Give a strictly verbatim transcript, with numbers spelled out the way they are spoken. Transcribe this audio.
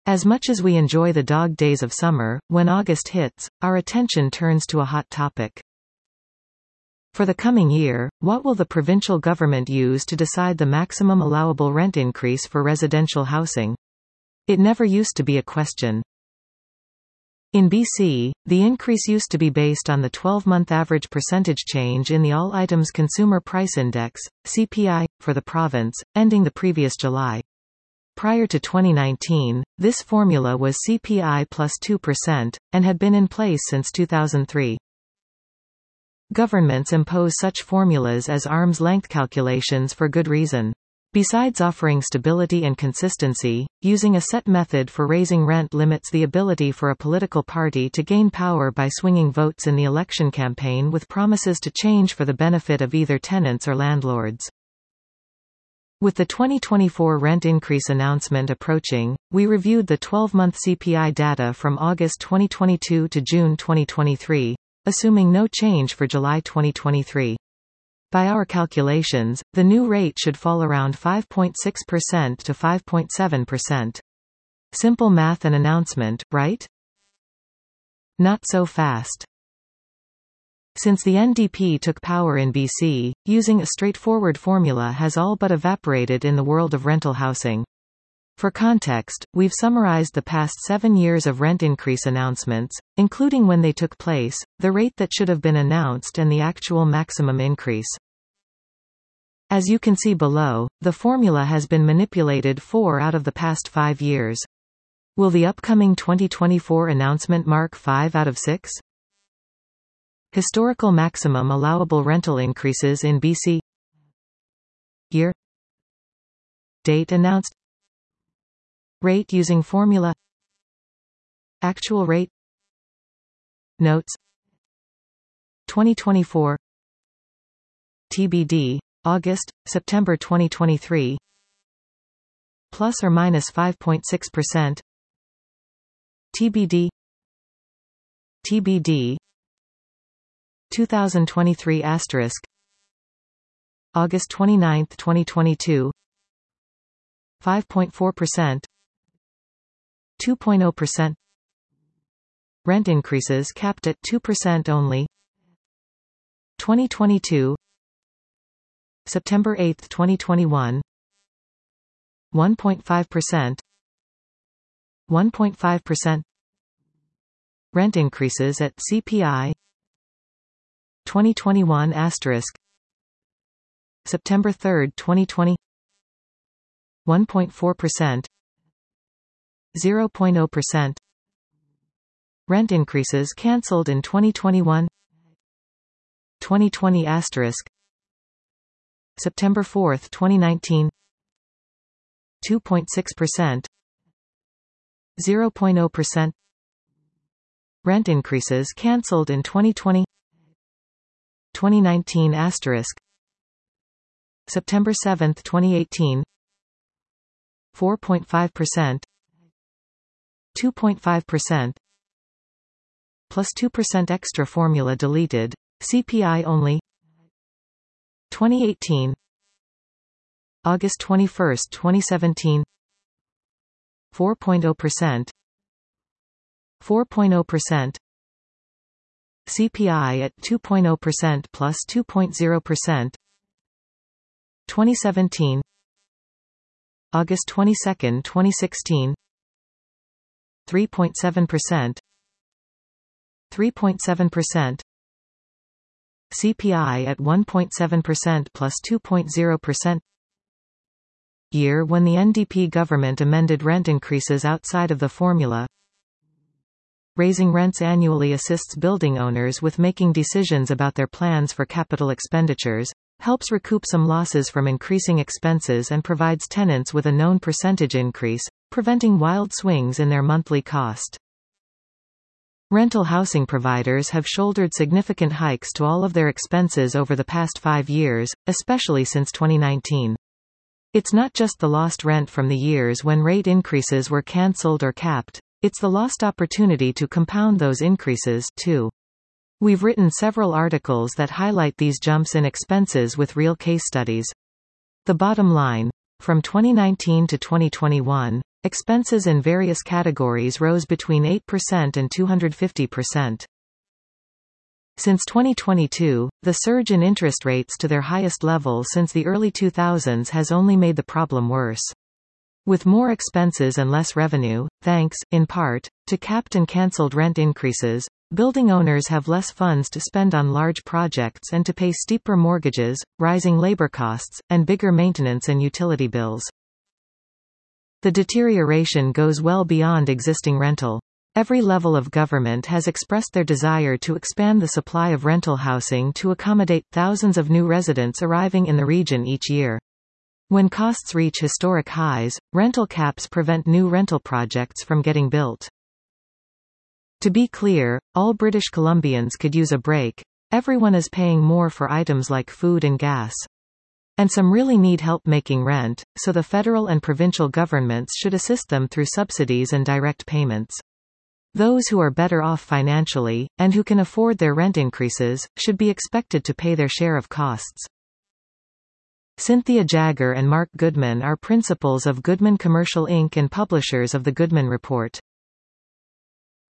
As much as we enjoy the dog days of summer, when August hits, our attention turns to a hot topic. For the coming year, what will the provincial government use to decide the maximum allowable rent increase for residential housing? It never used to be a question. In B C, the increase used to be based on the twelve-month average percentage change in the All Items Consumer Price Index, C P I, for the province, ending the previous July. Prior to twenty nineteen, this formula was C P I plus two percent, and had been in place since two thousand three. Governments impose such formulas as arm's-length calculations for good reason. Besides offering stability and consistency, using a set method for raising rent limits the ability for a political party to gain power by swinging votes in the election campaign with promises to change for the benefit of either tenants or landlords. With the twenty twenty-four rent increase announcement approaching, we reviewed the twelve-month C P I data from August twenty twenty-two to June twenty twenty-three, assuming no change for July twenty twenty-three. By our calculations, the new rate should fall around five point six percent to five point seven percent. Simple math and announcement, right? Not so fast. Since the N D P took power in B C, using a straightforward formula has all but evaporated in the world of rental housing. For context, we've summarized the past seven years of rent increase announcements, including when they took place, the rate that should have been announced and the actual maximum increase. As you can see below, the formula has been manipulated four out of the past five years. Will the upcoming twenty twenty-four announcement mark five out of six? Historical maximum allowable rental increases in B C. Year. Date announced. Rate using formula. Actual rate. Notes. twenty twenty-four. T B D, August, September twenty twenty-three. Plus or minus five point six percent. T B D. T B D. two thousand twenty-three asterisk. August twenty-ninth, twenty twenty-two. five point four percent. two point zero percent. Rent increases capped at two percent only. twenty twenty-two. September eighth, twenty twenty-one. one point five percent. one point five percent. Rent increases at C P I. twenty twenty-one asterisk. September third, twenty twenty. one point four percent. zero point zero percent. Rent increases cancelled in twenty twenty-one. twenty twenty asterisk. September fourth, twenty nineteen. two point six percent. zero point zero percent. Rent increases cancelled in twenty twenty. twenty nineteen asterisk. September seventh, twenty eighteen. four point five percent. two point five percent. Plus two percent extra formula deleted. C P I only. twenty eighteen. August twenty-first, twenty seventeen. four point zero percent. four point zero percent. C P I at two point zero percent plus two point zero percent. twenty seventeen. August twenty-second, twenty sixteen. three point seven percent. three point seven percent. C P I at one point seven percent plus two point zero percent. Year when the N D P government amended rent increases outside of the formula. Raising rents annually assists building owners with making decisions about their plans for capital expenditures, helps recoup some losses from increasing expenses and provides tenants with a known percentage increase, preventing wild swings in their monthly cost. Rental housing providers have shouldered significant hikes to all of their expenses over the past five years, especially since twenty nineteen. It's not just the lost rent from the years when rate increases were cancelled or capped, it's the lost opportunity to compound those increases, too. We've written several articles that highlight these jumps in expenses with real case studies. The bottom line: From twenty nineteen to twenty twenty-one, expenses in various categories rose between eight percent and two hundred fifty percent. Since twenty twenty-two, the surge in interest rates to their highest level since the early two thousands has only made the problem worse. With more expenses and less revenue, thanks, in part, to capped and cancelled rent increases, building owners have less funds to spend on large projects and to pay steeper mortgages, rising labor costs, and bigger maintenance and utility bills. The deterioration goes well beyond existing rental. Every level of government has expressed their desire to expand the supply of rental housing to accommodate thousands of new residents arriving in the region each year. When costs reach historic highs, rental caps prevent new rental projects from getting built. To be clear, all British Columbians could use a break. Everyone is paying more for items like food and gas. And some really need help making rent, so the federal and provincial governments should assist them through subsidies and direct payments. Those who are better off financially, and who can afford their rent increases, should be expected to pay their share of costs. Cynthia Jagger and Mark Goodman are principals of Goodman Commercial Incorporated and publishers of the Goodman Report.